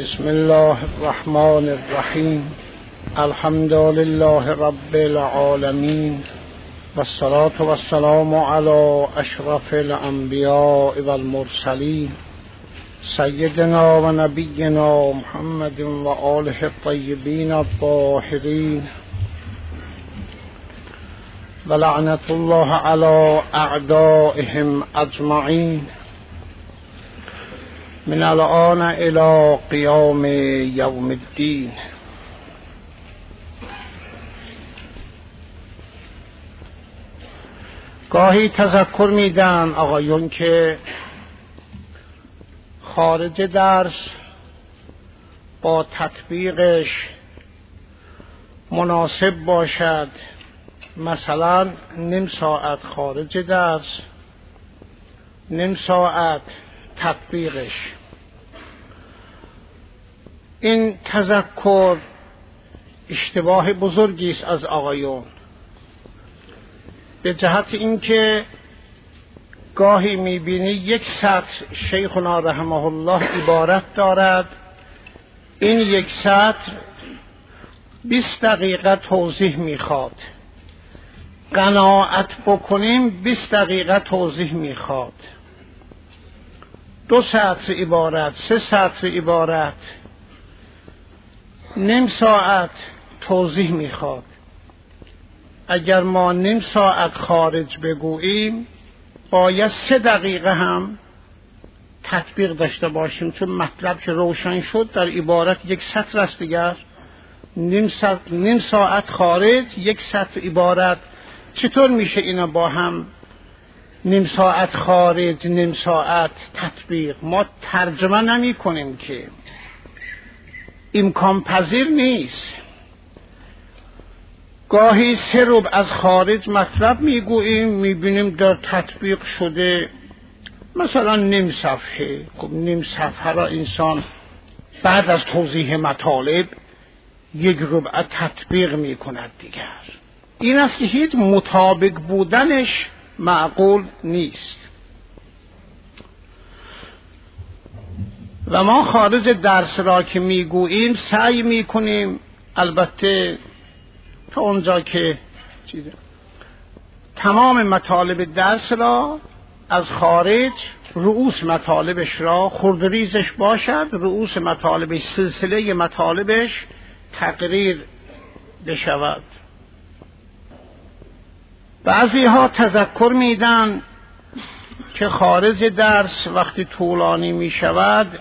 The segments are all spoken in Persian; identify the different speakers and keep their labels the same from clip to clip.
Speaker 1: بسم الله الرحمن الرحیم. الحمد لله رب العالمین والصلاة والسلام علی اشرف الانبیاء والمرسلین سیدنا و نبینا محمد و آله الطیبین الطاهرین و لعنت الله علی اعدائهم اجمعین من الآن الی قیام یوم الدین. گاهی تذکر میدم آقایون که خارج درس با تطبیقش مناسب باشد، مثلا نیم ساعت خارج درس، نیم ساعت تطبیقش. این تذکر اشتباه بزرگی است از آقایون، به جهت اینکه گاهی میبینی یک سطر شیخنا رحمه الله عبارت دارد، این یک سطر 20 دقیقه توضیح میخواد، قناعت بکنیم 20 دقیقه توضیح میخواد، 2 سطر عبارت، 3 سطر عبارت، نیم ساعت توضیح میخواد. اگر ما نیم ساعت خارج بگوییم باید 3 دقیقه هم تطبیق داشته باشیم، چون مطلب که روشن شد در عبارت یک سطر است دیگر. نیم ساعت خارج، 1 سطر عبارت، چطور میشه اینا با هم؟ نیم ساعت خارج، نیم ساعت تطبیق. ما ترجمه نمی کنیم که امکان پذیر نیست. گاهی 3 ربع از خارج مطلب میگوییم، میبینیم در تطبیق شده مثلا نیم صفحه. خب نیم صفحه را انسان بعد از توضیح مطالب 1 ربع تطبیق میکند دیگر. این است که هیچ مطابق بودنش معقول نیست. و ما خارج درس را که میگوییم سعی میکنیم، البته تا اونجا که تمام مطالب درس را از خارج، رؤوس مطالبش را خردریزش باشد، رؤوس مطالبش، سلسله مطالبش تقریر بشود. بعضی ها تذکر میدن که خارج درس وقتی طولانی می شود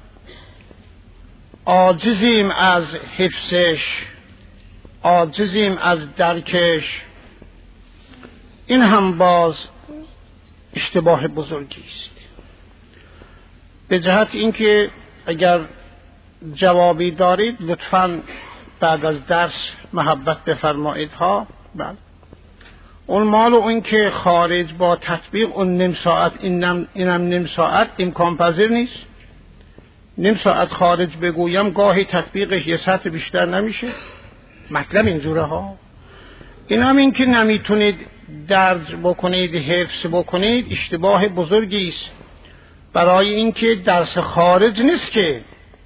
Speaker 1: عاجزیم از حفظش، عاجزیم از درکش. این هم باز اشتباه بزرگی است، به جهت اینکه اگر جوابی دارید لطفاً بعد از درس محبت بفرمایید ها. بله، اون مال و اون که خارج با تطبیق اون نیم ساعت، اینم نیم ساعت امکان پذیر نیست. نیم ساعت خارج بگویم گاهی تطبیقش 1 ساعت بیشتر نمیشه. مطلب اینجوره ها. این هم این که نمیتونید درج بکنید، حفظ بکنید، اشتباه بزرگی است. برای اینکه درس خارج نیست که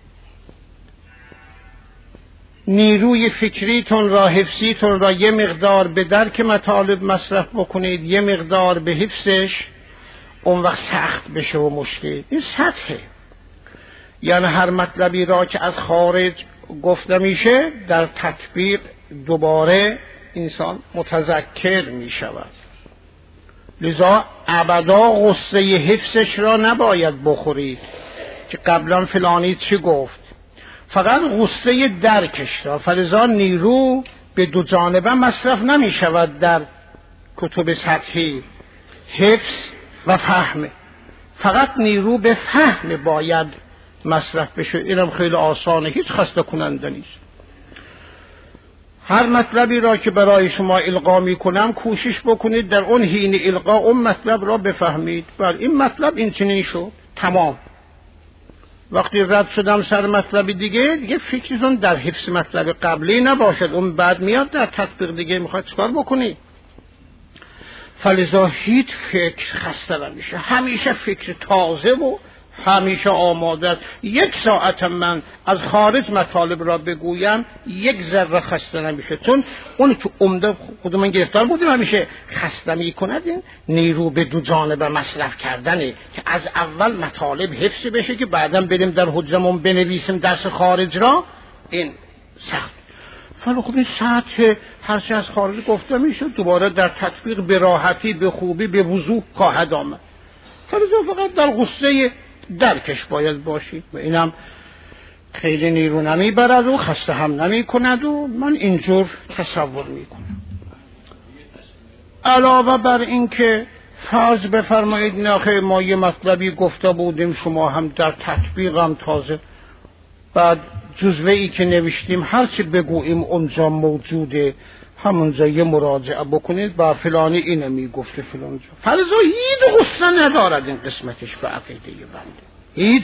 Speaker 1: نیروی فکریتون را، حفظیتون را یه مقدار به درک مطالب مصرف بکنید، یه مقدار به حفظش، اون وقت سخت بشه و مشکل. این سطحه. یعنی هر مطلبی را که از خارج گفته میشه در تطبیق دوباره انسان متذکر میشود. لذا ابدا غصه حفظش را نباید بخورید که قبلا فلانی چی گفت، فقط غصه درکش را. فلذا نیرو به 2 جانبه مصرف نمی شود در کتب سطحی، حفظ و فهم. فقط نیرو به فهم باید مصرف بشه. اینم خیلی آسانه، هیچ خسته کننده نیست. هر مطلبی را که برای شما القا می کنم کوشش بکنید در اون حین القا اون مطلب را بفهمید. بله این مطلب این چنین شد، تمام. وقتی رد شدم سر مطلب دیگه فکرتون در حفظ مطلب قبلی نباشد، اون بعد میاد در تطبیق دیگه میخواد چکار بکنی. فلذا هیچ فکر خسته نمیشه، همیشه فکر تازه و همیشه آماده است. 1 ساعت من از خارج مطالب را بگویم 1 ذره خسته نمیشه، چون اون که عمده خود من گرفتار بودیم همیشه خسته میکند این نیرو به دو جانب مصرف کردنه که از اول مطالب حفظ بشه که بعداً بریم در حجرمون بنویسیم درس خارج را. این سخت. ولی خب این سطح هرچی از خارج گفته میشه دوباره در تطبیق به راحتی به خوبی به وضوح خواهد آمد. فقط در غصه درکش باید باشید و اینم خیلی نیرو نمیبرد و خسته هم نمی کند و من اینجور تصور میکنم. علاوه بر این که فرض بفرمایید ناخه ما یه مطلبی گفته بودیم شما هم در تطبیق هم تازه بعد جزوه ای که نوشتیم هرچی بگوییم اونجا موجوده، همونجا یه مراجعه بکنید با فلانی اینو میگفته فلان جا. فرضا هیچ غصه ندارد این قسمتش به عقیده بنده هیچ.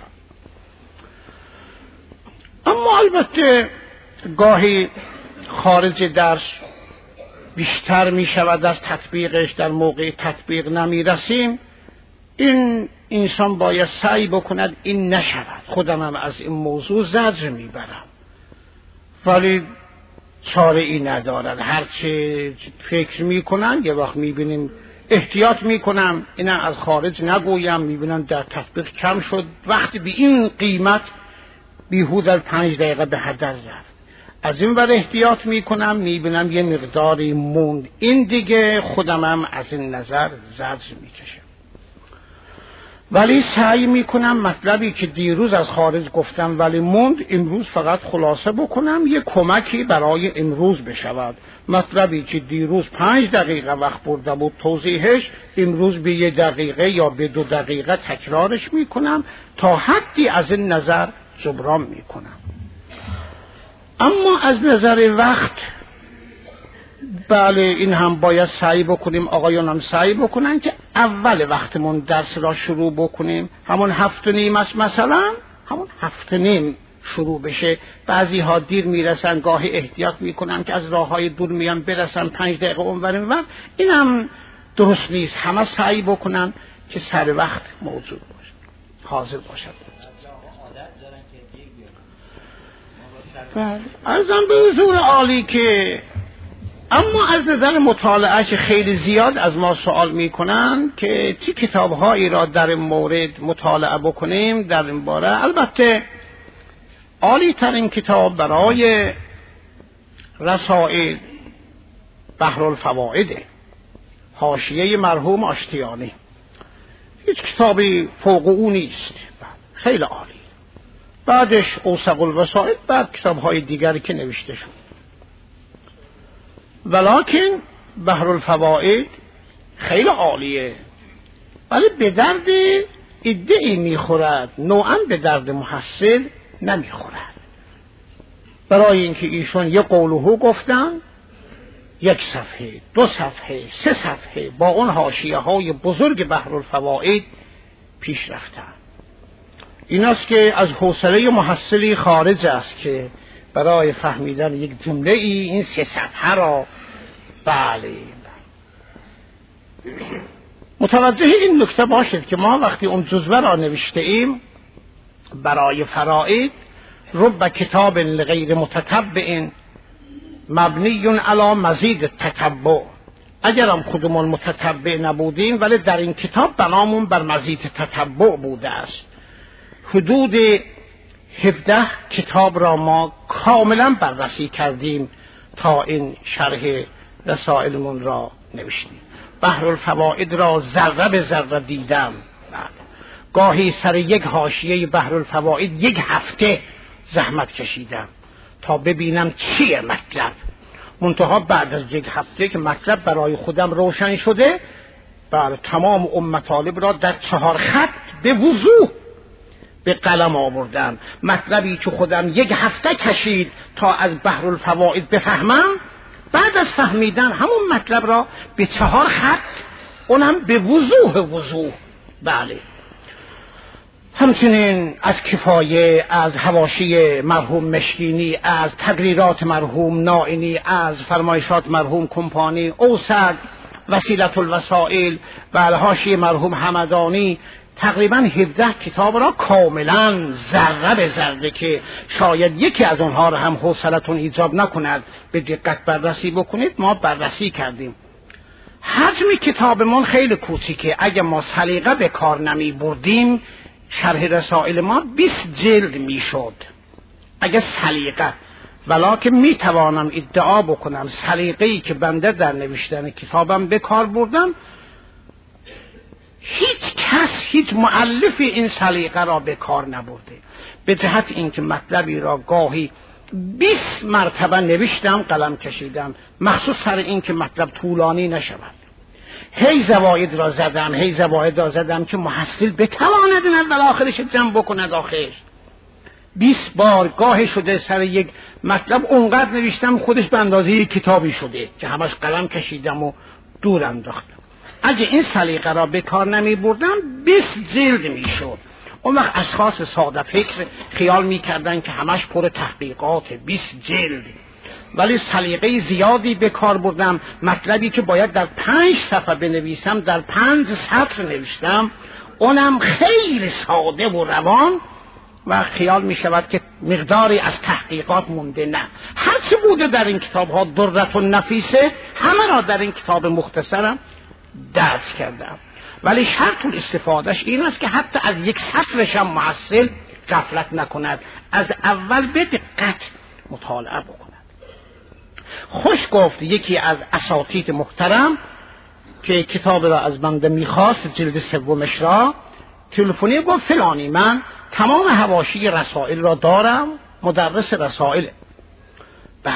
Speaker 1: اما البته گاهی خارج درس بیشتر می شود از تطبیقش، در موقع تطبیق نمی رسیم. این انسان باید سعی بکند این نشود. خودم هم از این موضوع زجر می برم ولی چاره ای ندارد. هرچه فکر می کنن یه وقت می بینیم احتیاط می کنم اینا از خارج نگویم، می بینم در تطبیق کم شد، وقتی به این قیمت بیهود از 5 دقیقه به هدر رفت. از این ور احتیاط می کنم می بینم یه مقداری موند، این دیگه خودم هم از این نظر زجر می کشم. ولی سعی می کنم مطلبی که دیروز از خارج گفتم ولی موند امروز فقط خلاصه بکنم، یه کمکی برای امروز بشود. مطلبی که دیروز 5 دقیقه وقت برده بود توضیحش امروز به 1 دقیقه یا به 2 دقیقه تکرارش می کنم تا حدی از این نظر جبران می کنم. اما از نظر وقت بله این هم باید سعی بکنیم، آقایان هم سعی بکنن که اول وقتمون درس را شروع بکنیم. همون 7:30 است مثلا، همون 7:30 شروع بشه. بعضی ها دیر میرسن، گاهی احتیاط میکنن که از راه های دور میان برسن 5 دقیقه اونوریم وقت. این هم درست نیست. همه سعی بکنن که سر وقت موجود باشه، حاضر باشد. عرضم به حضور عالی که اما از نظر مطالعه خیلی زیاد از ما سوال میکنن که چه کتابهایی را در این مورد مطالعه بکنیم در این باره. البته عالی ترین کتاب برای رسائل بحر الفوائد حاشیه مرحوم آشتیانی. هیچ کتابی فوق او نیست، خیلی عالی. بعدش اوسق الوسائل، بعد کتاب‌های دیگری که نوشته شد. ولکن بحر الفوائد خیلی عالیه ولی به درد ادعی میخورد، نوعاً به درد محصل نمیخورد. برای اینکه ایشون یه قولهو گفتن 1 صفحه 2 صفحه 3 صفحه با اون حاشیه‌های بزرگ بحر الفوائد پیش رفتن. این است که از حوصله محصلی خارج است که برای فهمیدن یک جمله این 3 صفحه را بله متوجه این نکته باشید که ما وقتی اون جزوه را نوشته ایم برای فرائض رب کتاب لغیر متتبع مبنی علی مزید تتبع، اگرم خودمون متتبع نبودیم ولی در این کتاب بنامون بر مزید تتبع بوده است. حدود 17 کتاب را ما کاملا بررسی کردیم تا این شرح رسائلمون را نوشتیم. بحر الفوائد را ذره به ذره دیدم. گاهی سر یک حاشیه بحر الفوائد 1 هفته زحمت کشیدم تا ببینم چیه مطلب. منتها بعد از 1 هفته که مطلب برای خودم روشن شده بر تمام اون مطالب را در 4 خط به وضوح به قلم آوردم. مطلبی که خودم 1 هفته کشید تا از بحر الفوائد بفهمم، بعد از فهمیدن همون مطلب را به 4 خط اونم به وضوح بله. همچنین از کفایه، از حواشی مرحوم مشکینی، از تقریرات مرحوم نائینی، از فرمایشات مرحوم کمپانی، اوسط، وسیلة الوسائل و حاشیه مرحوم حمدانی، تقریبا 17 کتاب را کاملا ذره به ذره که شاید یکی از اونها را هم حوصلتون ایجاب نکند به دقت بررسی بکنید ما بررسی کردیم. حجم کتابمون خیلی کوچیکه. اگه ما سلیقه به کار نمی بردیم شرح رسائل ما 20 جلد میشد اگه سلیقه، ولکن می توانم ادعا بکنم سلیقه‌ای که بنده در نوشتن کتابم به کار بردم هیچ کس، هیچ مؤلف این سلیقه را به کار نبرده، به جهت اینکه مطلبی را گاهی 20 مرتبه نوشتم، قلم کشیدم، مخصوص سر این که مطلب طولانی نشود. هی زواید را زدم که محصل بتواند اول آخرش جمع بکند. آخرش 20 بار گاه شده سر یک مطلب اونقدر نوشتم خودش به اندازه یک کتابی شده که همش قلم کشیدم و دور انداختم. اگه این سلیقه را به کار نمی بردم 20 جلد می شد. اون وقت اشخاص ساده فکر خیال می کردن که همش پر تحقیقات 20 جلد، ولی سلیقه زیادی به کار بردم. مطلبی که باید در 5 صفحه بنویسم در 5 سطر نوشتم، اونم خیلی ساده و روان و خیال می شود که مقداری از تحقیقات مونده. نه، هرچی بوده در این کتاب ها درت و نفیسه همه را در این کتاب مختصرم درس کردم. ولی شرط الاستفادهش این است که حتی از یک سطرش هم محصل غفلت نکند، از اول به دقت مطالعه بکند. خوش گفت یکی از اساتید محترم که کتاب را از بنده میخواست، جلد 3 را، تلفنی گفت فلانی من تمام حواشی رسائل را دارم، مدرس رسائل. بله،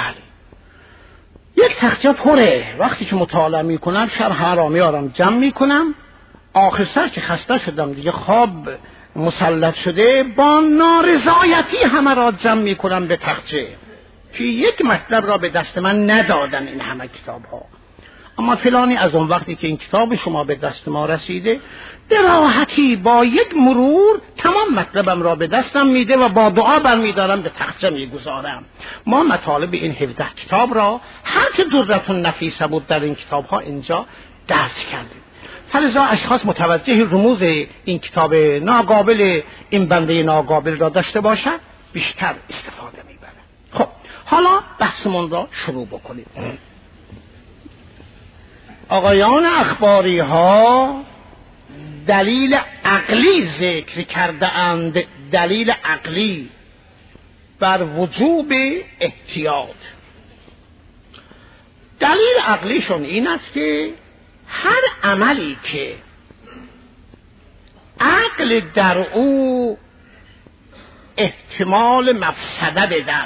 Speaker 1: یک تخته پره. وقتی که مطالعه میکنم شرح را میارم جمع میکنم، آخر سر که خسته شدم دیگه خواب مسلط شده، با نارضایتی همه را جمع میکنم به تخته که یک مطلب را به دست من ندادن این همه کتاب ها. اما فلانی از اون وقتی که این کتاب شما به دست ما رسیده به راحتی با یک مرور تمام مطلبم را به دستم میده و با دعا برمیدارم به تخته میگذارم. ما مطالب این 17 کتاب را هر که درتون نفیسه بود در این کتاب ها اینجا درس کردیم. فلذا اشخاص متوجه رموز این کتاب ناقابل، این بنده ناقابل را داشته باشد بیشتر استفاده میبره. خب حالا بحثمون را شروع بکنیم. آقایان اخباری ها دلیل عقلی ذکر کرده اند، دلیل عقلی بر وجوب احتیاط. دلیل عقلیشون این است که هر عملی که عقل در او احتمال مفسده بدهد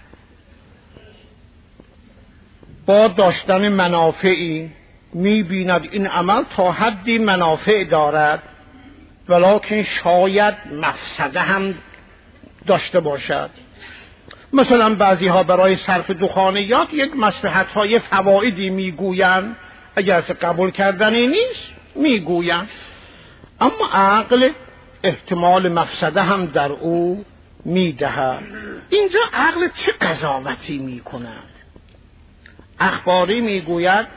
Speaker 1: با داشتن منافعی، می‌بیند این عمل تا حدی منافع دارد ولکن شاید مفسده هم داشته باشد. مثلا بعضی ها برای صرف دخانیات یک مصلحت های فوائدی میگویند، اگر قبول کردنی نیست میگویند، اما عقل احتمال مفسده هم در او میدهد. اینجا عقل چه قضاوتی میکند؟ اخباری میگوید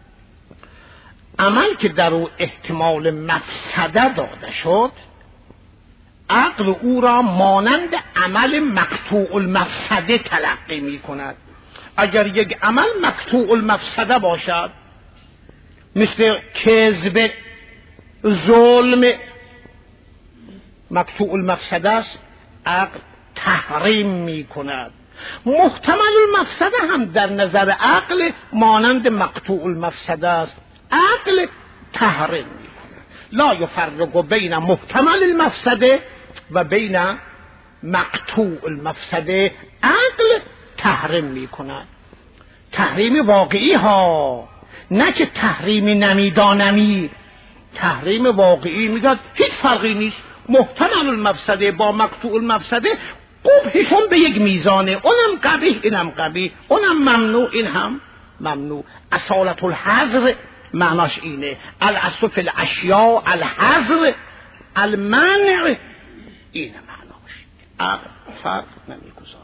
Speaker 1: عمل که در او احتمال مفسده داده شد، عقل او را مانند عمل مقطوع المفسده تلقی می کند. اگر یک عمل مقطوع المفسده باشد، مثل کذب، ظلم، مقطوع المفسده است، عقل تحریم می کند. محتمل المفسده هم در نظر عقل مانند مقطوع المفسده است، عقل تحریم می کند. لا یفرق بین محتمل المفسده و بین مقطوع المفسده، عقل تحریم می کند. تحریم واقعی ها، نه که تحریم نمیدانمی. تحریم واقعی میگه هیچ فرقی نیست، محتمل المفسده با مقطوع المفسده قبحشون به یک میزانه، اونم قبیح اینم قبیح، اونم ممنوع این هم ممنوع. اصالت الحظر معناش اینه، الاصل فی الاشیاء الحظر المنع، اینه معناش. عقل فرق نمیگذاره.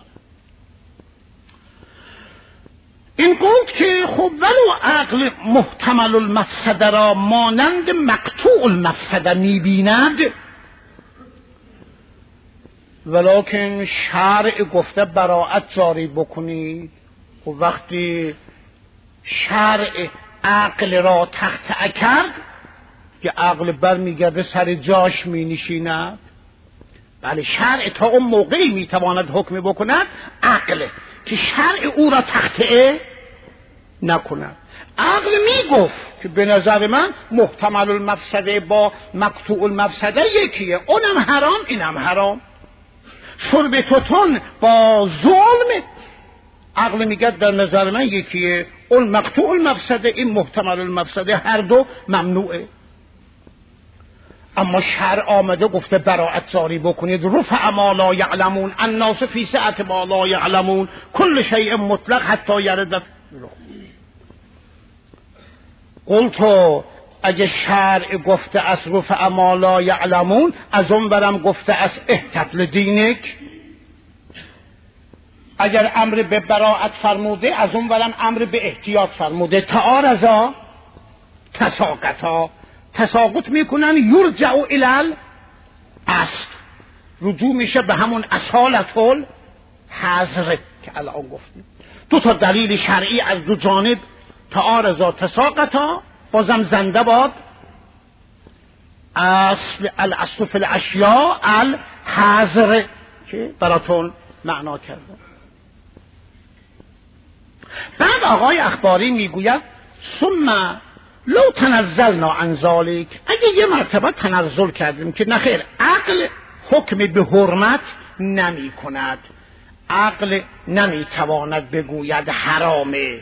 Speaker 1: این گفت که خب ولو عقل محتمل المفسده را مانند مقطوع المفسده میبیند، ولکن شرع گفته براءت جاری بکنید. و وقتی شرع عقل را تخطئه کرد که عقل برمیگرده سر جاش می نشیند. بله شرع تا اون موقعی میتواند حکم بکند عقل که شرع او را تخطئه نکند. عقل میگفت که به نظر من محتمل المفسده با مقطوع المفسده یکیه، اونم حرام اینم حرام. شرب توتون با ظلم، عقل میگه در نظر من یکیه، اون مقطوع المفسده این محتمل المفسده، هر دو ممنوعه. اما شرع آمده گفته براءت جاری بکنید. رفع ما لا یعلمون الناس فی سعة ما لا یعلمون کل شیء مطلق حتی یرد. قلتو اگه شرع گفته از رفع ما لا یعلمون، از اون برم گفته از احتط لدینک. اگر امر به براءت فرموده، از اون برم امر به احتیاط فرموده. تعارضا تساقطا، تساقط میکنن. یرجع الی اصل، رجوع میشه به همون اصالت الحظر که الان گفتیم. دو تا دلیل شرعی از دو جانب تعارضا تساقطا، بازم زنده باد اصل الاصل فی الاشیاء الحظر که براتون معنا کردم. بعد آقای اخباری میگوید ثم لو تنزلنا عن ذلك، اگه یه مرتبه تنزل کردیم که نخیر عقل حکم به حرمت نمی کند، عقل نمی تواند بگوید حرامه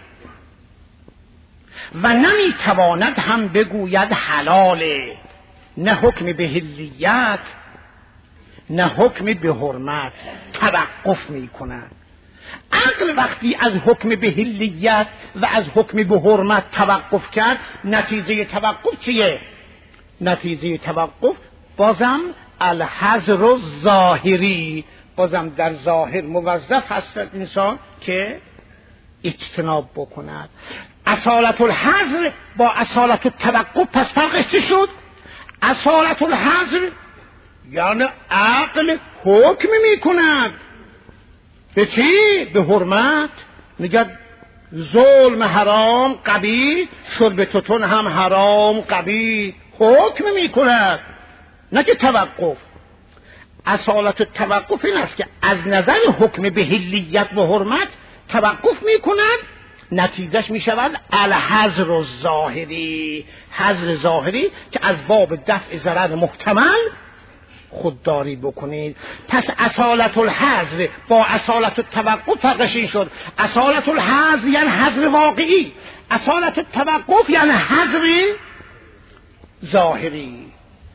Speaker 1: و نمی تواند هم بگوید حلاله، نه حکم به حلیت نه حکم به حرمت، توقف می کند. عقل وقتی از حکم به حلیت و از حکم به حرمت توقف کرد، نتیجه توقف چیه؟ نتیجه توقف بازم الحظر الظاهری، بازم در ظاهر موظف هست انسان که اجتناب بکند. اصالت الحظر با اصالت التوقف پس فرقش چی شد؟ اصالت الحظر یعنی عقل حکم میکند به چی؟ به حرمت. میگه ظلم حرام قبیح، شرب توتون هم حرام قبیح، حکم میکند نه که توقف. اصالت التوقف این است که از نظر حکم به حلیت و حرمت توقف میکند، نتیجهش میشود الحظر الظاهری، حظر ظاهری که از باب دفع ضرر محتمل خودداری بکنید. پس اصالت الحظر با اصالت التوقف فرقش این شد. اصالت الحظر یعنی حظر واقعی، اصالت التوقف یعنی حظر ظاهری.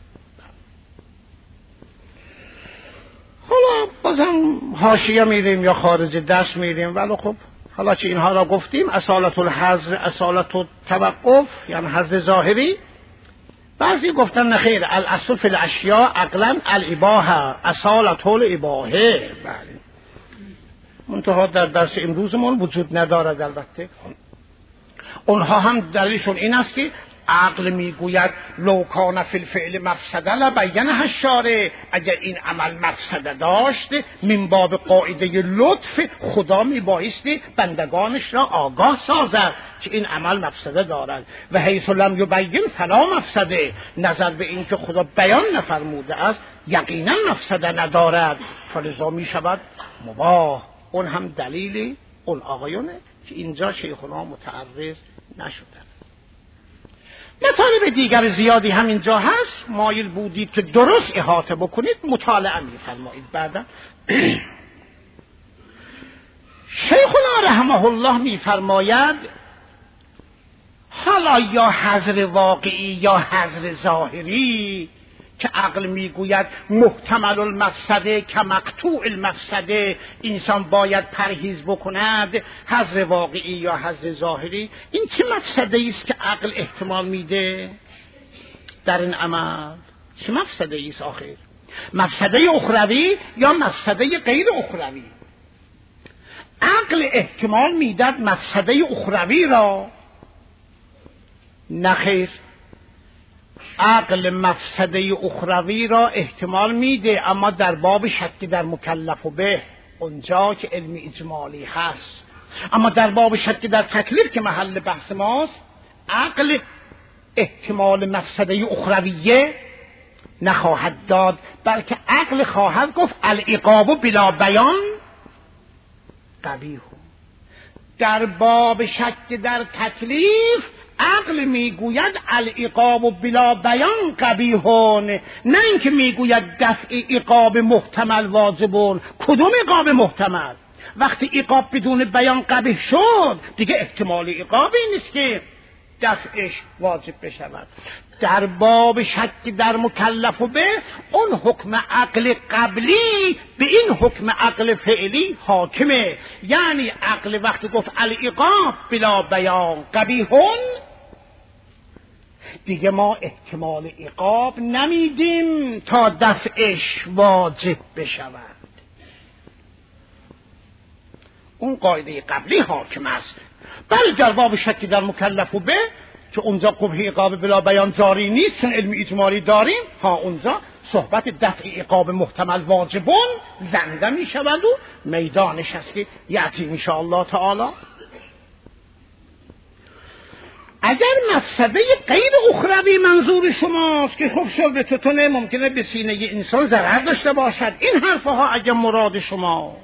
Speaker 1: حالا بازم حاشیه میریم یا خارج درس میریم، ولی خب حالا که اینها را گفتیم، اصالت الحظر اصالت التوقف یعنی حظر ظاهری. بعضی گفتن نخیر الاصل فی الاشیاء عقلا الاباحه، اصالت الاباحه. بله منتها در درس امروزمون وجود ندارد. البته اونها هم دلیلشون این است که عقل میگوید لو کان فی الفعل مفسده لبینه الشارع، اگر این عمل مفسده داشت من باب قاعده لطف خدا میبایستی بندگانش را آگاه سازد که این عمل مفسده دارد. و حیث لم یبین فلا مفسده، نظر به این که خدا بیان نفرموده است یقینا مفسده ندارد، فلذا میشود مباح. اون هم دلیلی اون آقایونه که اینجا شیخنا متعرض نشده. مطالب دیگر زیادی همینجا هست، مایل بودید که درست احاطه بکنید مطالعه می‌فرمایید. بعدا شیخنا رحمه الله می‌فرماید حالا یا حظر واقعی یا حظر ظاهری که عقل میگوید محتمل المفسده که مقطوع المفسده، انسان باید پرهیز بکند، حظر واقعی یا حظر ظاهری، این چه مفسده است که عقل احتمال میده در این عمل؟ چه مفسده است آخر؟ مفسده اخروی یا مفسده غیر اخروی؟ عقل احتمال میداد مفسده اخروی را، نخیر عقل مفسده اخروی را احتمال میده، اما در باب شک در مکلف و به اونجا که علم اجمالی هست. اما در باب شک در تکلیف که محل بحث ماست، عقل احتمال مفسده اخرویه نخواهد داد، بلکه عقل خواهد گفت العقاب بلا بیان قبیح. در باب شک در تکلیف عقل میگوید العقاب بلا بیان قبیحون، نه اینکه میگوید دفع عقاب محتمل واجبون. کدوم عقاب محتمل؟ وقتی عقاب بدون بیان قبیح شد دیگه احتمال عقابی نیست که دفعش واجب بشود. در باب شک در مکلف به اون حکم عقل قبلی به این حکم عقل فعلی حاکمه. یعنی عقل وقتی گفت العقاب بلا بیان قبیحون، دیگه ما احتمال عقاب نمیدیم تا دفعش واجب بشود. اون قاعده قبلی حاکم است. بل در باب شک در مکلف به که اونجا قبح عقاب بلا بیان جاری نیست چون علم اجمالی داریم، اونجا صحبت دفع عقاب محتمل واجبون زنده می شود و میدانش هست که یعطی ان شاء الله تعالی. اگر مفسده غیر اخروی منظور شماست که خب شربتتونه ممکنه به سینه انسان ضرر داشته باشد، این حرفها اگر مراد شماست،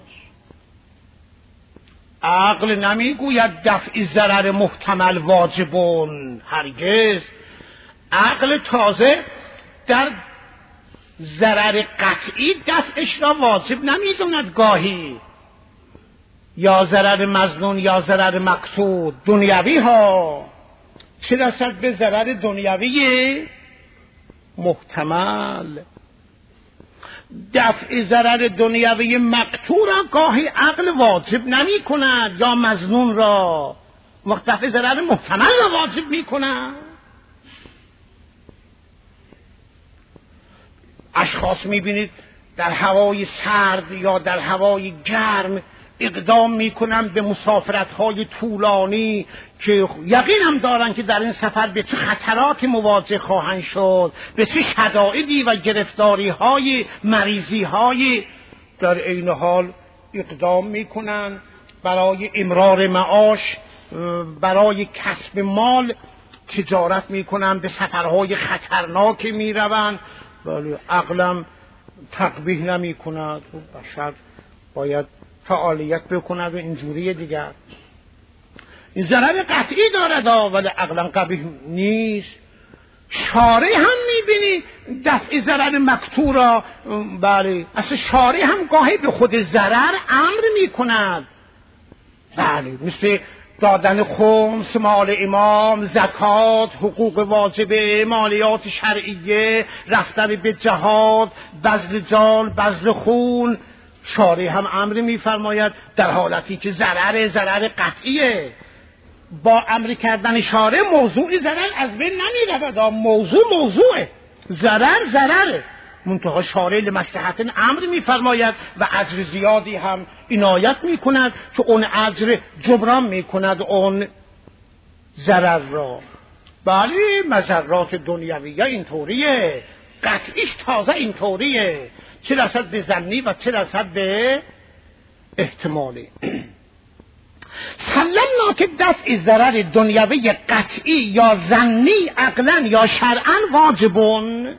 Speaker 1: عقل نمیگوید دفع ضرر محتمل واجبون، هرگز. عقل تازه در ضرر قطعی دفعش را واجب نمیدوند گاهی، یا ضرر مظنون یا ضرر مقصود دنیوی ها، چه رسد به ضرر دنیوی محتمل. دفع ضرر دنیوی مقطوع را گاهی عقل واجب نمی کند، یا مظنون را، وقت دفع ضرر محتمل را واجب می کند. اشخاص می بینید در هوای سرد یا در هوای گرم اقدام میکنن به مسافرت‌های طولانی که یقین هم دارن که در این سفر به چه خطرات مواجه خواهند شد، به چه شدائدی و گرفتاری‌های مریضی‌های. در عین حال اقدام میکنن برای امرار معاش، برای کسب مال تجارت میکنن، به سفرهای خطرناک میروند، ولی عقلم تقبیح نمیکند. بشر باید فعالیت بکند و اینجوری دیگر. این ضرر قطعی دارد ولی عقلا قبیح نیست. شارع هم میبینی دفع ضرر مقطوع را، بله اصلا شارع هم گاهی به خود ضرر امر میکند، بله، مثل دادن خمس، مال امام، زکات، حقوق واجبه، مالیات شرعیه، رفتن به جهاد، بذل جان، بذل خون. شارع هم امر میفرماید در حالتی که ضرر قطعیه. با امر کردن شارع موضوع ضرر از بین نمیرود، موضوعه، ضرره، منتها شارع لمصلحت امر میفرماید و اجر زیادی هم عنایت میکند که اون اجر جبران میکند اون ضرر را. بله مضرات دنیویه اینطوریه، قطعیش تازه اینطوریه، چه رسد به ظنی و چه رسد به احتمالی. سلمنا که دفع ضرر دنیوی قطعی یا ظنی عقلا یا شرعا واجبون،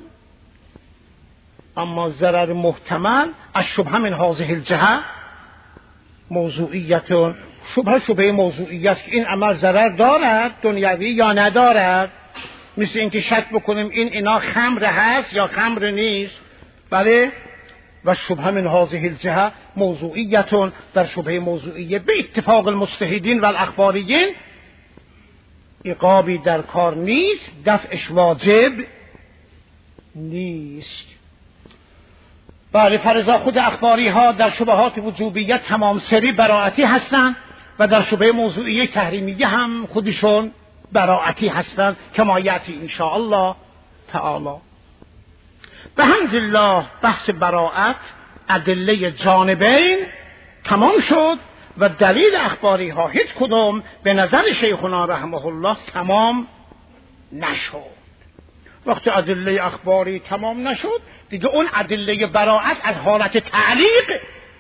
Speaker 1: اما ضرر محتمل از شبه من هذه الجهه موضوعیت، شبه موضوعیت که این عمل ضرر دارد دنیوی یا ندارد. مثل اینکه شک بکنیم این اینا خمر هست یا خمر نیست، بله. و شبه من هذه الجهه موضوعیتون، در شبه موضوعیه به اتفاق المجتهدین و الاخباریین عقابی در کار نیست، دفعش واجب نیست. بله فرضا خود اخباری ها در شبهات وجوبیت تمام سری براعتی هستند و در شبه موضوعیه تحریمیه هم خودشون براعتی هستند، کما یأتی ان شاء الله تعالی. به حمدالله بحث براعت ادله جانبین تمام شد و دلیل اخباری ها هیچ کدام به نظر شیخنا رحمه الله تمام نشد. وقتی ادله اخباری تمام نشد دیگه اون ادله براءت از حالت تعلیق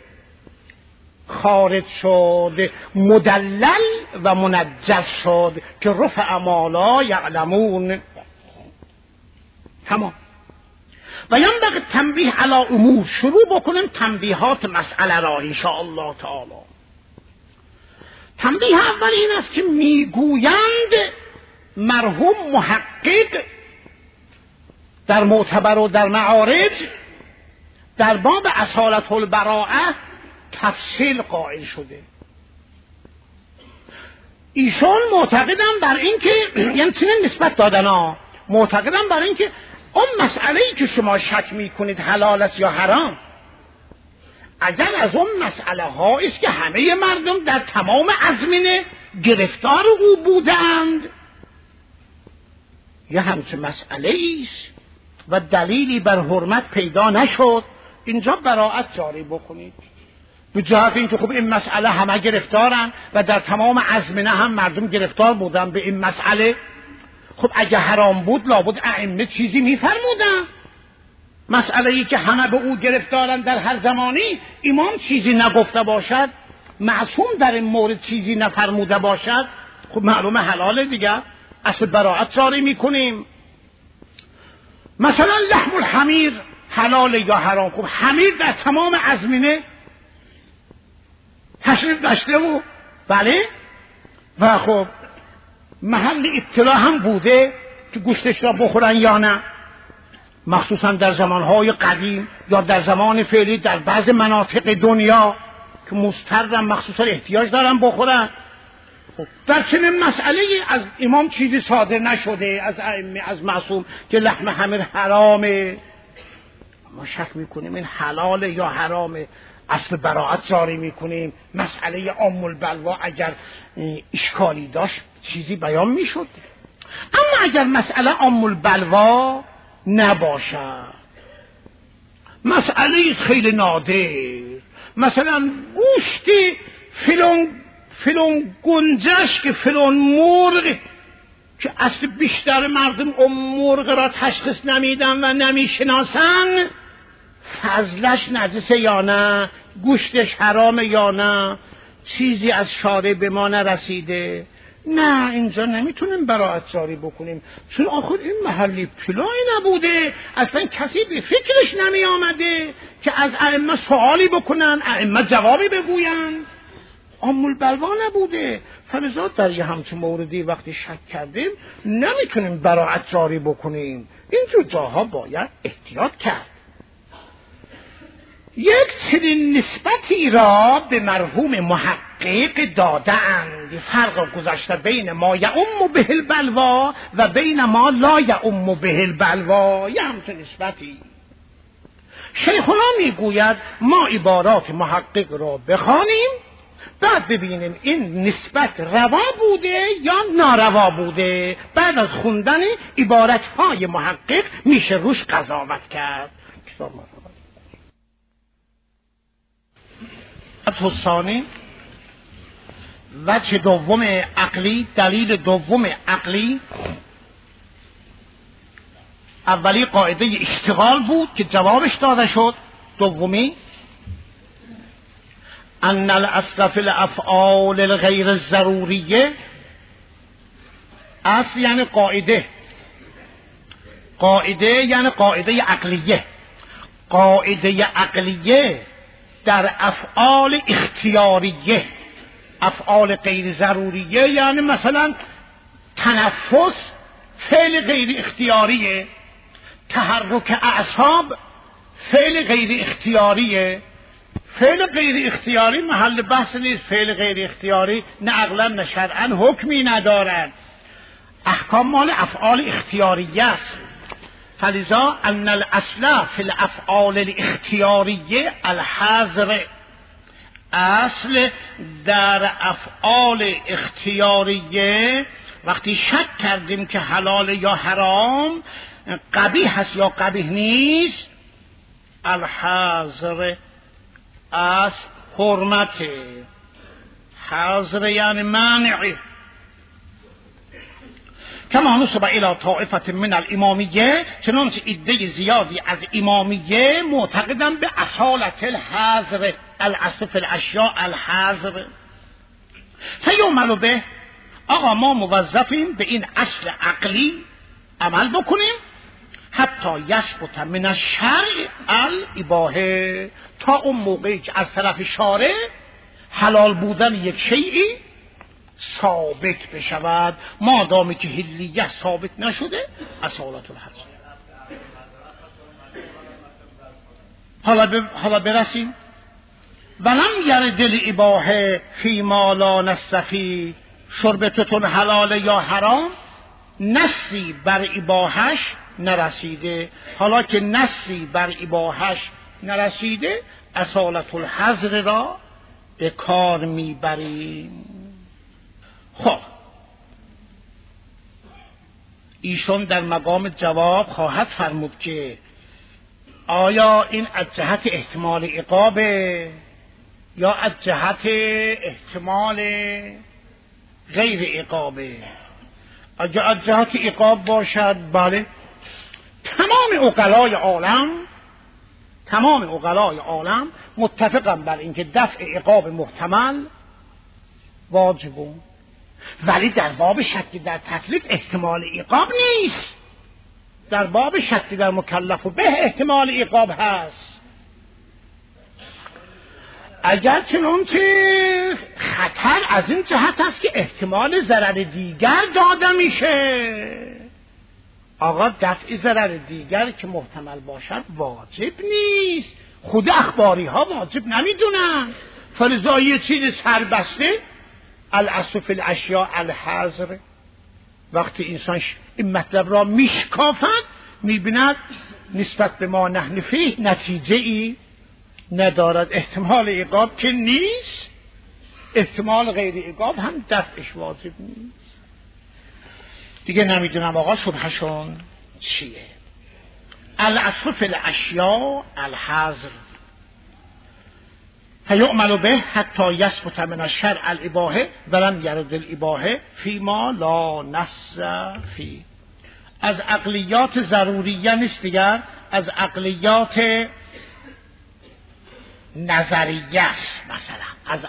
Speaker 1: خارج شد، مدلل و منجز شد که رفع ما لا یعلمون. تمام. و ینبغی تنبیه علی امور، شروع بکنیم تنبیهات مسئله را ان شاء الله تعالی. تنبیه اول این است که میگویند مرحوم محقق در معتبر و در معارج در باب اصالت البراءه تفصیل قائل شده. ایشان معتقدن بر این که یعنی چنین نسبت دادن ها، معتقدن بر این که اون مسئله‌ای که شما شک میکنید حلال است یا حرام، اگر از اون مسئله ها است که همه مردم در تمام ازمینه گرفتار او بودند، یه همچه مسئله ایست و دلیلی بر حرمت پیدا نشد، اینجا براءت جاری بکنید. به جهت اینکه خب این مسئله همه گرفتارن و در تمام ازمینه هم مردم گرفتار بودن به این مسئله، خب اگه حرام بود لابد ائمه چیزی میفرمودن. مسئله ای که همه به او گرفتارن در هر زمانی، امام چیزی نگفته باشد، معصوم در این مورد چیزی نفرموده باشد، خب معلومه حلاله دیگه، اصل براءت جاری میکنیم. مثلا لحم الحمیر حلال یا حرام؟ خب حمیر در تمام ازمینه تشریف داشته و بله، و خب محل اطلاع هم بوده که گوشتش را بخورن یا نه، مخصوصا در زمانهای قدیم یا در زمان فعلی در بعض مناطق دنیا که مضطرن مخصوصا احتیاج دارن بخورن. خب در چنین مسئله از امام چیزی صادر نشده از ائمه از معصوم که لحم حمیر حرامه، ما شک میکنیم این حلال یا حرامه، اصل براءت جاری میکنیم. مسئله ام البلوا اگر اشکالی داشت چیزی بیان میشد، اما اگر مسئله ام البلوا نباشد، مسئله خیلی نادر، مثلا گوشت فلان گنجش که فلان مرغ که اصل بیشتر مردم اون مرغ را تشخیص نمیدن و نمیشناسن، فضلش نجسه یا نه، گوشتش حرامه یا نه، چیزی از شارع به ما نرسیده، نه اینجا نمیتونیم براءت جاری بکنیم، چون آخر این محلی اطلاعی نبوده، اصلا کسی به فکرش نمی آمده که از ائمه سوالی بکنن، ائمه جوابی بگوین، ام البلوا نبوده. فلذا در یه همچون موردی وقتی شک کردیم نمیتونیم براءت جاری بکنیم، اینجور جاها باید احتیاط کرد. یک چنین نسبتی را به مرحوم محقق دادند، فرق گذاشته بین ما یعم به البلوا و بین ما لا یعم به البلوا، یه همچون نسبتی. شیخنا میگوید ما عبارات محقق را بخوانیم، بعد ببینیم این نسبت روا بوده یا ناروا بوده، بعد از خوندن عبارتهای محقق میشه روش قضاوت کرد. ثانی وجه دوم عقلی، دلیل دوم عقلی، اولی قاعده اشتغال بود که جوابش داده شد، دومی ان الاصل فی الافعال الغیر الضروریه، اصل یعنی قاعده یعنی قاعده عقلیه، قاعده عقلیه در افعال اختیاریه، افعال غیر ضروریه، یعنی مثلا تنفس فعل غیر اختیاریه، تحرک اعصاب فعل غیر اختیاریه. فعل غیر اختیاری محل بحث نیست، فعل غیر اختیاری نه عقلا نه شرعا حکمی ندارد، احکام مال افعال اختیاریه است. فلذا ان الاصل فی الافعال الاختیاریه الحظر، اصل در افعال اختیاریه وقتی شک کردیم که حلال یا حرام، قبیح هست یا قبیح نیست، الحظر از حرمت، حظر یعنی منع، کما نسب الی طائفه من الامامیه، چنانچه عده زیادی از امامیه معتقدن به اصالت الحظر، الاصل فی الاشیاء الحظر. فیعمل به، آقا ما موظفیم به این اصل عقلی عمل بکنیم حتی یثبت من الشرع الاباحه، تا اون موقعی که از طرف شارع حلال بودن یک شیئی ثابت بشود. مادامی که حلیت ثابت نشده اصالت الحظر. حالا برسیم ولم یرد الاباحه فی ما لا نص فیه، شربتتون حلال یا حرام، نصی بر اباحش نرسیده. حالا که نصی بر اباحش نرسیده اصالت الحظر را به کار میبریم. خب ایشون در مقام جواب خواهد فرمود که آیا این از جهت احتمال عقابه یا از جهت احتمال غیر عقابه؟ اگر از جهت عقاب باشد بله، تمام عقلای عالم متفقن بر اینکه دفع عقاب محتمل واجبه، ولی در باب شک در تکلیف احتمال عقاب نیست. در باب شک در مکلف و به احتمال عقاب هست. اگر چنانچه خطر از این جهت است که احتمال ضرر دیگر داده میشه، آقا دفع ضرر دیگر که محتمل باشد واجب نیست. خود اخباری ها واجب نمیدونن. فرضای چیز سربسته الاصل فی الاشیاء الحظر. وقتی انسان این مطلب را میشکافد میبیند نسبت به ما نحن فیه نتیجه ای ندارد. احتمال عقاب که نیست، احتمال غیر عقاب هم دفعش واجب نیست. دیگه نمیدونم آقا شبهشون چیه. الاصل فی الاشیاء الحظر فیعمل به حتی یثبت من الشرع الاباحه ولم یرد الاباحه فیما لا نص فیه. از عقلیات ضروریه نیست دیگر، از عقلیات نظریه است. مثلا از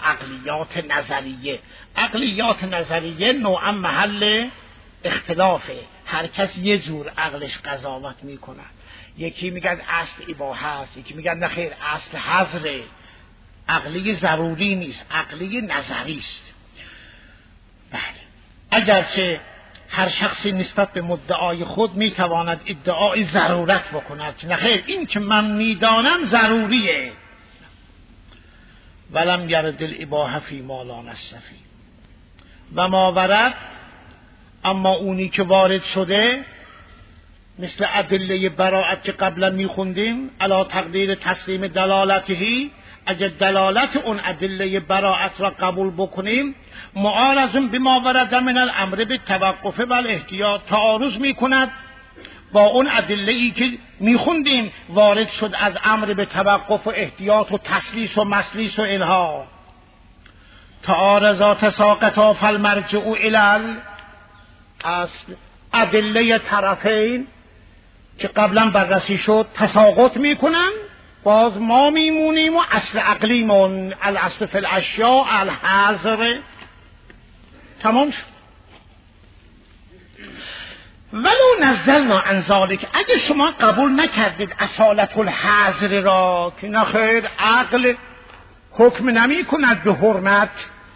Speaker 1: عقلیات نظریه نوعا محل اختلافه. هر کس یه جور عقلش قضاوت میکنه. یکی میگن اصل اباحه است، یکی میگن نه خیر اصل حظره. عقلی ضروری نیست، عقلی نظری است. بله، اگرچه هر شخصی نسبت به مدعای خود میتواند ادعای ضرورت بکند، نه خیر این که من میدانم ضروریه. ولم یرد الاباحه فی ما لا نص فیه و ما ورد، اما اونی که وارد شده مثل ادله براءت که قبلا میخوندیم علی تقدیر تسلیم دلالتهی، اگر دلالت اون ادله براءت را قبول بکنیم معارض بما ورد من الامر بالتوقف و الاحتیاط، تعارض میکند با اون ادله ای که میخوندیم وارد شد از امر به توقف و احتیاط و تسلیس و مسلیس و اینها. تعارضات ساقطا فالمرجع الی الاصل، ادله طرفین که قبلا بررسی شد تساقط میکنن، باز ما میمونیم و اصل عقلیمون الاصل فی الاشیاء الحظر. تمام شد. ولو نزلنا عن ذلک، اگه شما قبول نکردید اصالت الحظر را که نخیر عقل حکم نمی کند به حرمت،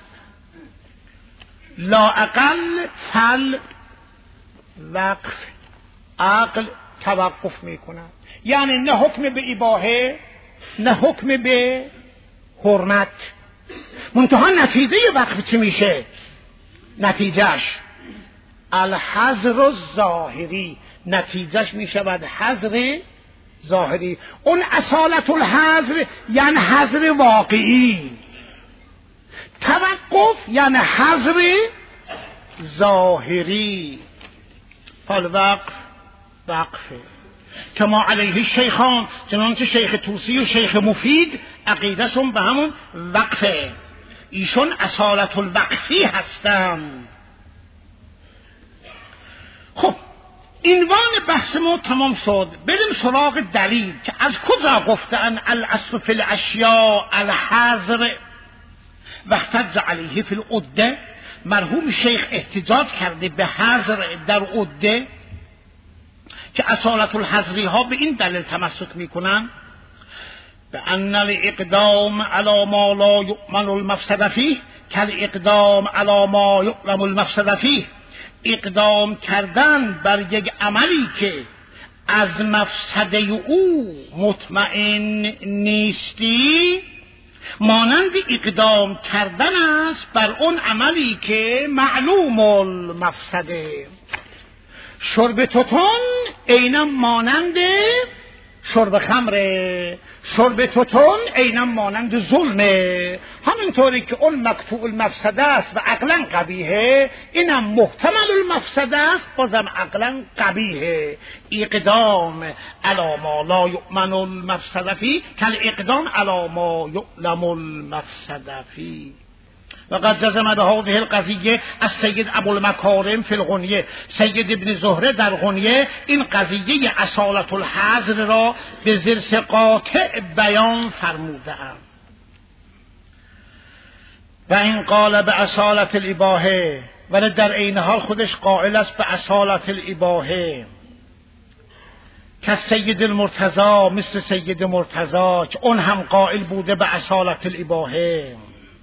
Speaker 1: لا اقل فل وقف، عقل توقف می کند. یعنی نه حکم به اباحه نه حکم به حرمت. منتها نتیجه وقف چی میشه؟ نتیجهش الحظر الظاهری، نتیجهش میشود حظر ظاهری. اون اصالت الحظر یعنی حظر واقعی، توقف یعنی حظر ظاهری. فالوقف وقفه کما علیه الشیخان، چنانچه شیخ طوسی و شیخ مفید عقیدهشون به همون وقفه. ایشون اصالت الوقفی هستند. خب عنوان بحث ما تمام شد. بریم سراغ دلیل که از کجا گفتن الاصل فی الاشیاء الحظر و احتج علیه فی العده. مرحوم شیخ احتجاج کرده به حظر در عده که اصالت الحظری ها به این دلیل تمسک میکنن به ان الاقدام علی ما لا یؤمن المفسد فیه کالاقدام علی ما یعلم المفسد فیه. اقدام کردن بر یک عملی که از مفسده او مطمئن نیستی مانند اقدام کردن است بر اون عملی که معلوم المفسده. شرب توتون عیناً مانند شرب خمره، شرب توتون عیناً مانند ظلمه. همینطوری که اون مقطوع المفسده است و عقلاً قبیحه، اینم محتمل المفسده است بازم عقلاً قبیحه. اقدام علی ما لا یؤمن المفسده فیه کالاقدام علی ما یعلم المفسده فیه. وقد جزم به هذه القضیه از سید ابوالمکارم فی الغنیه. سید ابن زهره در غنیه این قضیه اصالت الحظر را به ضرس قاطع بیان فرموده‌اند. و این قال به اصالت الاباحه، ولی در عین حال خودش قائل است به اصالت الاباحه که سید المرتضی، مثل سید مرتضی که اون هم قائل بوده به اصالت الاباحه.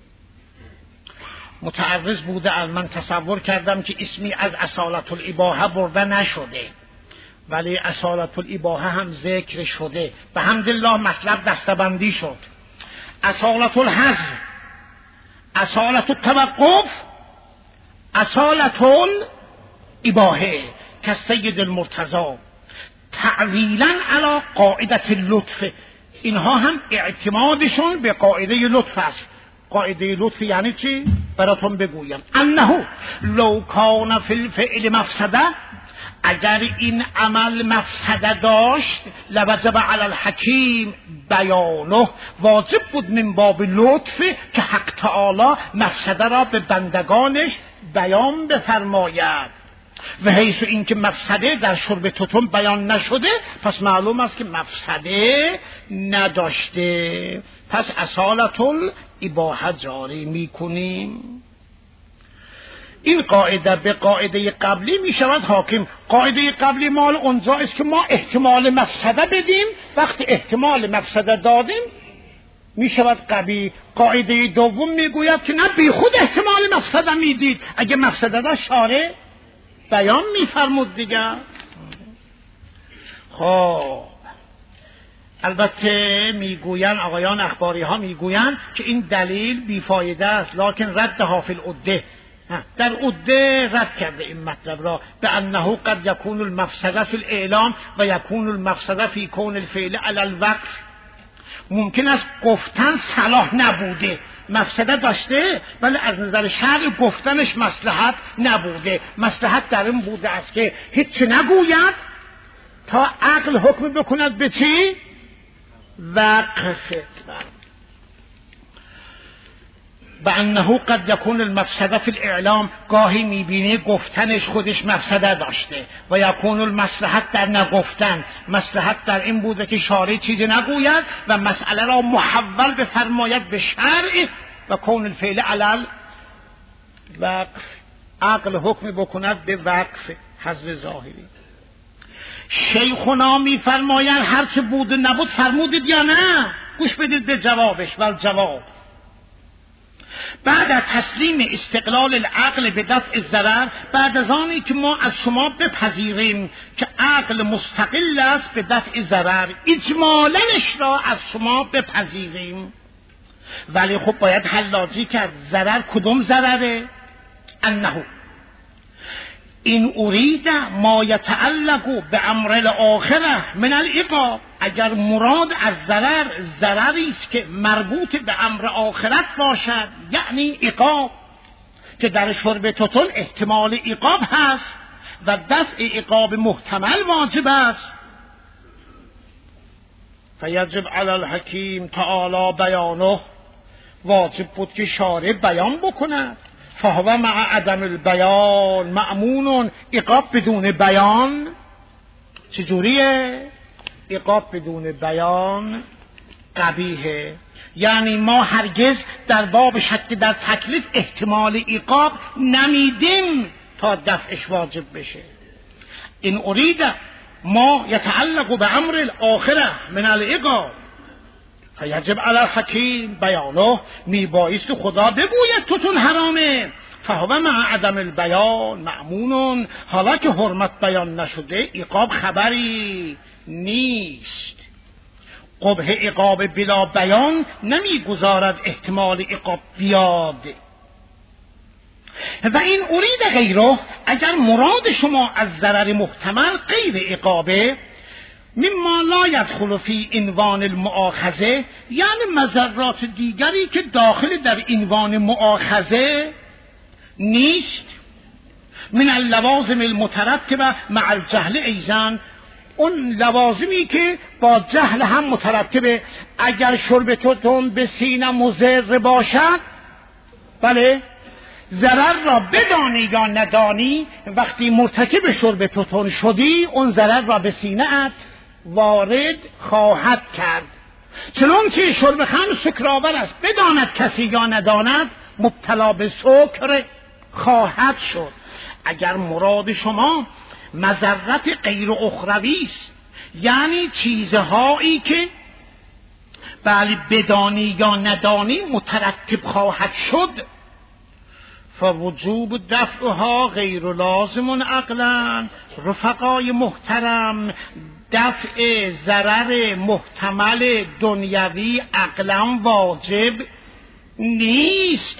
Speaker 1: متعرض بوده. من تصور کردم که اسمی از اصالت الاباحه برده نشده، ولی اصالت الاباحه هم ذکر شده. به حمدالله مطلب دستبندی شد. اصالت الحظر، اصالت التوقف، اصالت الاباحه که سید المرتضی تعویلا علی قاعدت اللطف. اینها هم اعتمادشون به قاعده لطف است. قاعده لطف یعنی چی؟ براتون بگویم. انه لو کان فی الفعل مفسده، اگر این عمل مفسده داشت لوجب علی الحکیم بیانه، واجب بود من باب لطف که حق تعالی مفسده را به بندگانش بیان بفرماید. و حیث این که مفسده در شرب توتون بیان نشده، پس معلوم است که مفسده نداشته. پس اصالت الاباحه جاری میکنیم. این قاعده به قاعده قبلی می شود حاکم. قاعده قبلی مال اونجا است که ما احتمال مفسده بدیم، وقتی احتمال مفسده دادیم می شود قبیح. قاعده دوم می گوید که نه، بی خود احتمال مفسده میدید، اگه مفسده دا شارع بیان میفرمود دیگه. خب البته میگوین آقایان اخباری ها میگوین که این دلیل بیفایده است، لکن ردها فی العده، در عده رد کرده این مطلب را به انه قد یکون المفسده فی الاعلام و یکون المفسده فی کون الفعل علی الوقف. ممکن است گفتن صلاح نبوده، مفسده داشته، ولی از نظر شرع گفتنش مصلحت نبوده. مصلحت در این بوده است که هیچ نگوید تا عقل حکم بکند به چی؟ وقف. به انه قد یکون المفسده فی الاعلام، گاهی میبینی گفتنش خودش مفسده داشته و یکون المصلحت در نگفتن. مصلحت در این بوده که شارع چیزی نگوید و مسئله را محول بفرماید به شرع و کون الفعل علی الوقف، عقل حکم بکند به وقف حظر ظاهری. شیخنا میفرمایند هر چه بود نبود فرمودید یا نه؟ گوش بدید به جوابش. والجواب بعد از تسلیم استقلال العقل به دفع ضرر، بعد از آنی که ما از شما بپذیریم که عقل مستقل است به دفع ضرر، اجمالنش را از شما بپذیریم، ولی خب باید حلاجی کرد. ضرر کدوم ضرره؟ انه این ارید ما یتعلق به امر الاخره من العقاب، اگر مراد از ضرر ضرری است که مربوط به امر آخرت باشد، یعنی عقاب، که در شرب توتون احتمال عقاب هست و دفع عقاب محتمل واجب است، فیجب علی الحکیم تعالی بیانه، واجب بود که شارع بیان بکند. فهو مع عدم البیان مأمون. عقاب بدون بیان چجوریه؟ عقاب بدون بیان قبیحه. یعنی ما هرگز در باب شک در تکلیف احتمال عقاب نمیدیم تا دفعش واجب بشه. این ارید ما یتعلق به امر الاخره من العقاب فیجب علی الحکیم بیانه. میبایست خدا بگوید توتون حرامه. فهو مع عدم البیان مأمون. حالا که حرمت بیان نشده عقاب خبری نیست. قبح عقاب بلا بیان نمیگذارد احتمال عقاب بیاد. و این ارید غیره، اگر مراد شما از ضرر محتمل غیر عقابه، مما لا يدخل فی عنوان المؤاخذه، یعنی مضرات دیگری که داخل در عنوان مؤاخذه نیست، من اللوازم المترتبه مع الجهل ایضا، اون لوازمی که با جهل هم مترتبه. اگر شرب توتون به سینه مضر باشد، بله، ضرر را بدانی یا ندانی، وقتی مرتکب شرب توتون شدی اون ضرر را به سینه ات وارد خواهد کرد. چنانچه شرب خمر سکرآور است، بداند کسی یا نداند مبتلا به سکر خواهد شد. اگر مراد شما مضرت غیر اخروی است، یعنی چیزهایی که بله بدانی یا ندانی مترتب خواهد شد، فوجوب دفعها غیر لازم عقلا. رفقای محترم، دفع ضرر محتمل دنیوی عقلا واجب نیست.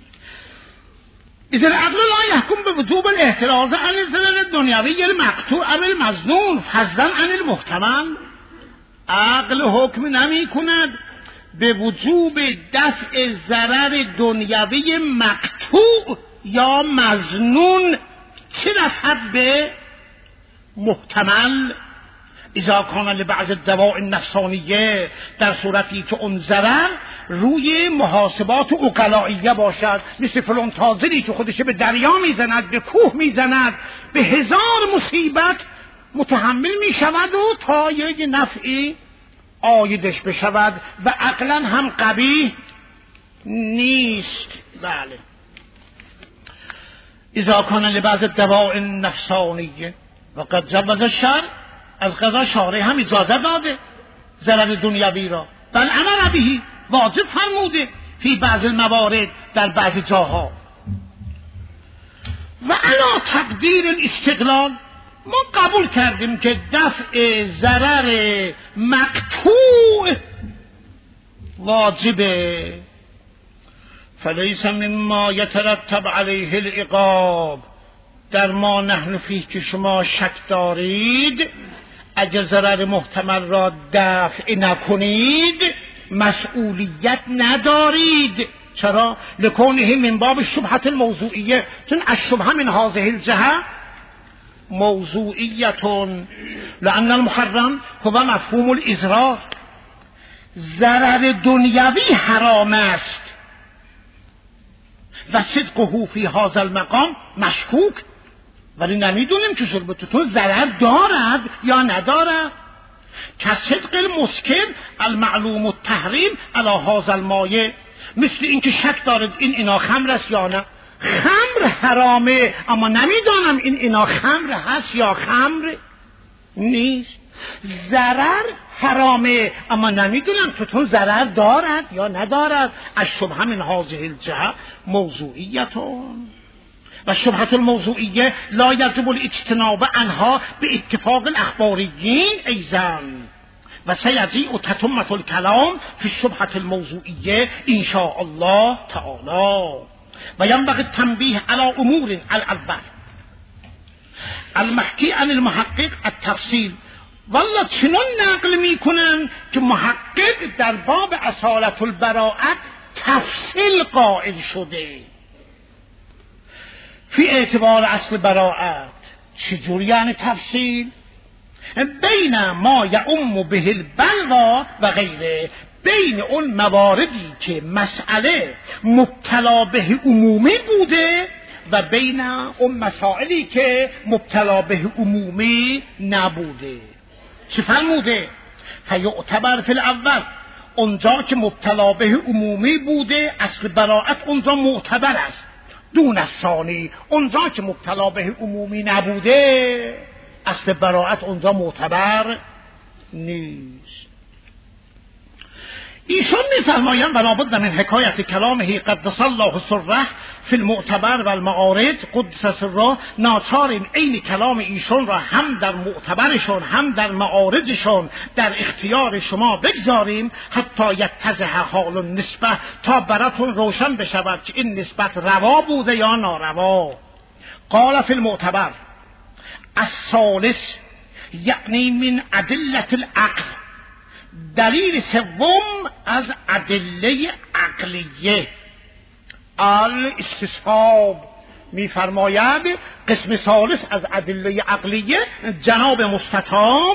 Speaker 1: اذا العقل لا يحكم بوجوب الاحتراز عن الضرر الدنیوی المقطوع او المظنون فضلا عن المحتمل. عقل حکم نمی کند به وجوب دفع ضرر دنیوی مقطوع یا مظنون چه رسد به محتمل. اذا کان لبعض الدواء النفسانیه، در صورتی که اون ضرر روی محاسبات عقلائیه باشد، مثل فلان تاجری که خودش به دریا میزند، به کوه میزند، به هزار مصیبت متحمل میشود و تا یک نفعی عایدش بشود و عقلا هم قبیح نیست. بله. اذا کان لبعض الدواء النفسانیه وقد جوز الشرع، از قضا شارع هم اجازه داده ضرر دنیوی را، بل امر بهی، واجب فرموده، فی بعض الموارد، در بعض جاها. و علی تقدیر الاستقلال، ما قبول کردیم که دفع ضرر مقطوع واجبه. فلیس مما یترتب علیه العقاب، در ما نحن فیه که شما شک دارید، اگر ضرر محتمل را دفع نکنید مسئولیت ندارید. چرا؟ لکونه من باب شبهت الموضوعیه، چون الشبهه من هذه الجهه موضوعیتون، لأن المحرم هو مفهوم الاضرار. ضرر دنیوی حرام است و صدقه فی هذا المقام مشکوک، ولی نمیدونیم که شرب توتون ضرر دارد یا ندارد. که صدق المسکر المعلوم التحریم علی هذا المایه، مثل اینکه شک دارد این اینا خمر است یا نه. خمر حرامه اما نمیدانم این اینا خمر هست یا خمر نیست. ضرر حرامه اما نمیدونم توتون ضرر دارد یا ندارد. الشبهه من هذه الجهه موضوعیتون و شبهت الموضوعیه لا یجب الاجتناب عنها به اتفاق الاخباریین ایضا. و سیجیء تتمة الکلام فی الشبهة الموضوعیه ان شاء الله تعالی. و ینبغی التنبیه علی امور الاول المحکی عن المحقق التفصیل. والله چنان نقل میکنن که محقق در باب اصالت البراءت تفصیل قائل شده فی اعتبار اصل براءت. چجوری یعنی تفصیل؟ بین ما یعم به البلوا و غیره، بین اون مواردی که مسئله مبتلا به عمومی بوده و بین اون مسائلی که مبتلا به عمومی نبوده. چه فرموده؟ فیعتبر فی الاول، اونجا که مبتلا به عمومی بوده اصل براءت اونجا معتبر است، دون الثانی اونجا که مبتلا به عمومی نبوده اصل براءت اونجا معتبر نیست. ایشون میفرمایند بلابد من حکایت کلامه قدس الله سره فی المعتبر و المعارض قدس سره، ناچاریم عین کلام ایشون را هم در معتبرشون هم در معارضشون در اختیار شما بگذاریم، حتی یتضح حال النسبه، تا براتون روشن بشود که این نسبت روا بوده یا ناروا. قال فی المعتبر الثالث یعنی من ادله العقل، دلیل سوم از ادله عقلیه. الاستصحاب میفرماید قسم ثالث از ادله عقلیه جناب مستطاب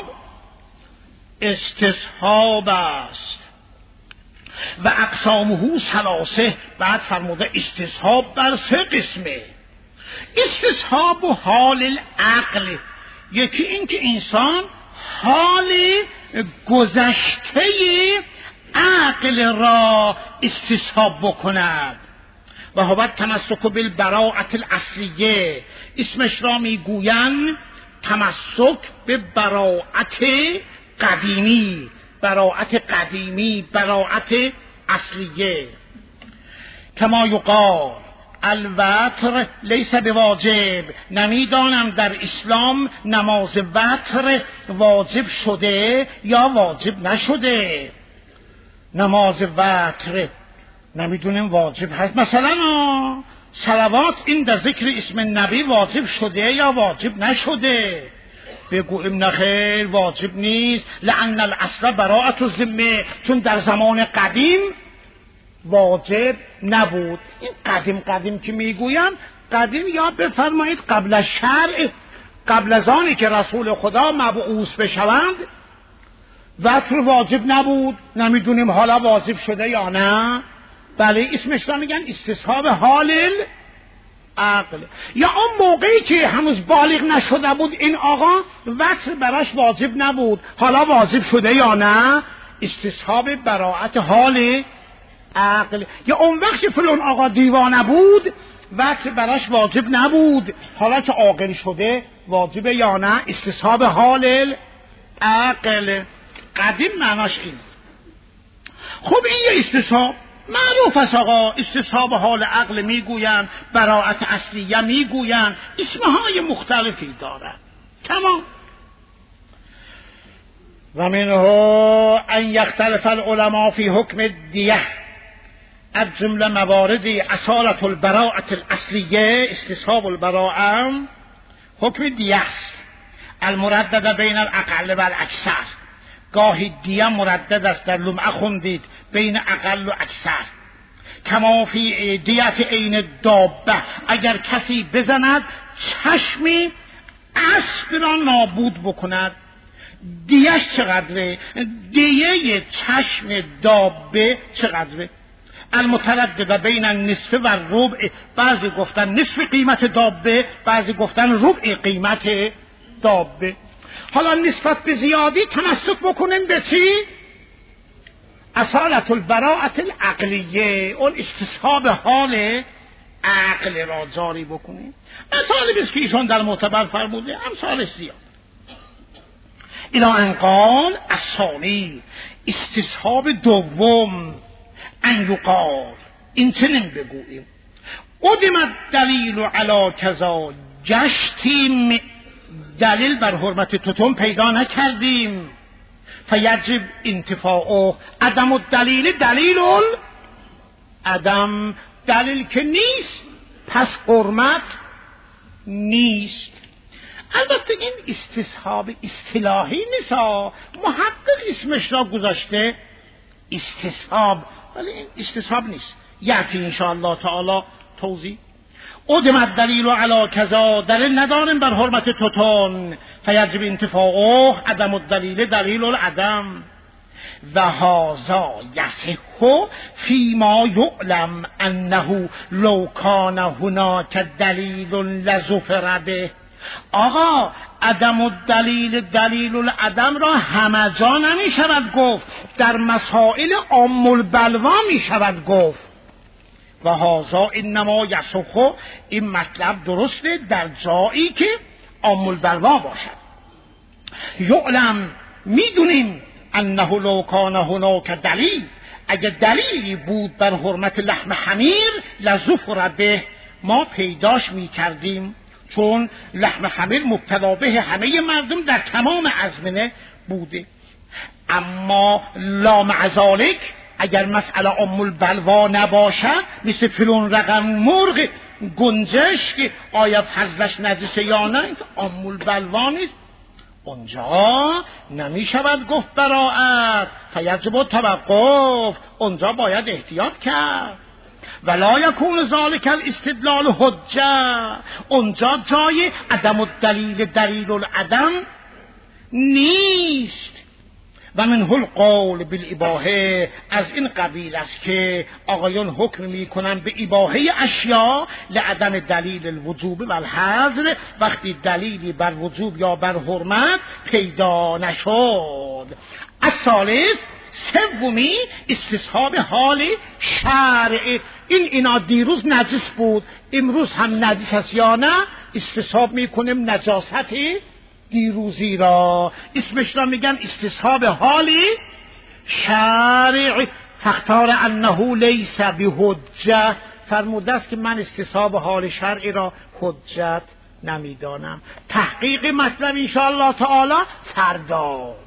Speaker 1: استصحاب است و اقسامه ثلاثه. بعد فرموده استصحاب بر سه قسمه. استصحاب و حال العقل، یکی این که انسان حال گذشته عقل را استصحاب بکند و هو تمسک بالبراءة الاصلیه، اسمش را میگویند تمسک به براءت قدیمی، براءت قدیمی، براءت اصلیه. کما یقال الوتر لیس بواجب، نمیدانم در اسلام نماز وتر واجب شده یا واجب نشده. نماز وتر نمیدونیم واجب هست، مثلا صلوات این در ذکر اسم نبی واجب شده یا واجب نشده. بگویم نخیر واجب نیست، لأن الاصل براءة الذمه، چون در زمان قدیم واجب نبود. این قدیم که میگویم قدیم یاد بفرمایید قبل از شرع، قبل از آنی که رسول خدا مبعوث بشوند وتر واجب نبود، نمیدونیم حالا واجب شده یا نه. بله اسمش را میگن استصحاب حال عقل. یا اون موقعی که هنوز بالغ نشده بود این آقا وتر براش واجب نبود، حالا واجب شده یا نه، استصحاب براءت حال عقل. یا اون وقت فلان آقا دیوانه بود وتر براش واجب نبود، حالا که عاقل شده واجب یا نه، استصحاب حال عقل. قدیم معناش این. خب این یه استصحاب معروف است آقا، استصحاب حال عقل میگوین، براءت اصلیه میگوین، اسمهای مختلفی دارد. تمام. و منه ان یختلف العلماء فی حکم الدیه، از جمله مواردی اصالت البراءة الاصلیه، استصحاب البراءه حکم دیه است، المردد بین الاقل و الاکثر. گاهی دیه مردد است، در لمعه خوندید بین اقل و اکثر. کما فی دیت عین دابه، اگر کسی بزند چشم اسب را نابود بکند، دیهش چقدره؟ دیه چشم دابه چقدره؟ المتردد بین النصف و الربع، بعضی گفتن نصف قیمت دابه، بعضی گفتن ربع قیمت دابه. حالا نسبت به زیادی تمسک بکنیم به چی؟ اصالت البراءة العقلیه، اون استصحاب حال عقل را جاری بکنیم. مثالی بس که ایشون در معتبر فرموده، امثالش زیاد. الی ان قال الثانی، استصحاب دوم، ان یقال، این چنین بگوییم قدم دلیل علی کذا، گشتیم دلیل بر حرمت توتون پیدا نکردیم، فیجب انتفاعه، عدم الدلیل دلیل عدم، دلیل که نیست پس حرمت نیست. البته این استصحاب اصطلاحی نیست، محقق اسمش را گذاشته استصحاب، ولی این استصحاب نیست. یعنی انشاءالله تعالی توضیح. قدم الدلیل علی کذا، دلیل نداریم بر حرمت توتون، فیجب انتفاعه، عدم الدلیل دلیل العدم. و هذا یصح فیما یعلم انه لو کان هناک دلیل لظفر به. آقا عدم الدلیل دلیل العدم را همه جا نمی شود گفت، در مسائل عام البلوا می شود گفت. و هذا انما یصح، این مطلب درسته در جایی که عام البلوا باشد. یعلم، میدونیم، انه لو کان هناک دلیل، اگه دلیلی بود بر حرمت لحم حمیر لظفر به، ما پیداش میکردیم، چون لحم حمیر مبتلا به همه مردم در تمام ازمنه بوده. اما لا مع ذلک، اگر مسئله ام البلوا نباشد، مثل فلان رقم مرغ گنجش که آیا فضلش نجسه یا نه، ام البلوا نیست، اونجا نمی شود گفت براءت، فیجب توقف، اونجا باید احتیاط کرد. ولا یکون ذلک الاستدلال حجه، اونجا جای عدم الدلیل دلیل العدم نیست. و منه القول بالاباحه، از این قبیل است که آقایون حکم میکنن به اباحه اشیاء لعدم دلیل الوجوب و الحظر، وقتی دلیلی بر وجوب یا بر حرمت پیدا نشد. الثالث، سومی، استصحاب حال شرع. اینا دیروز نجس بود، امروز هم نجس است یا نه، استصحاب میکنیم نجاست دیروزی را، اسمش را میگن استصحاب حالی شرع. فاختار انه لیس بحجه، فرموده است که من استصحاب حال شرعی را حجت نمیدانم. تحقیق مطلب ان شاء الله تعالی فردا.